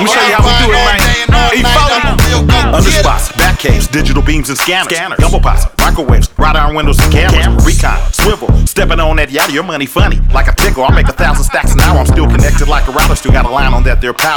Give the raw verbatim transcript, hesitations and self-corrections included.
me show you how we do it, man. Hey, follow me. Underspots, back caves, digital beams and scanners, scanners. Gumbo pots, microwaves, wrought iron windows and cameras, cameras. Recon, swivel, stepping on that yada, your money funny. Like a tickle, I make a thousand stacks an hour. I'm still connected like a router, still got a line on that there power.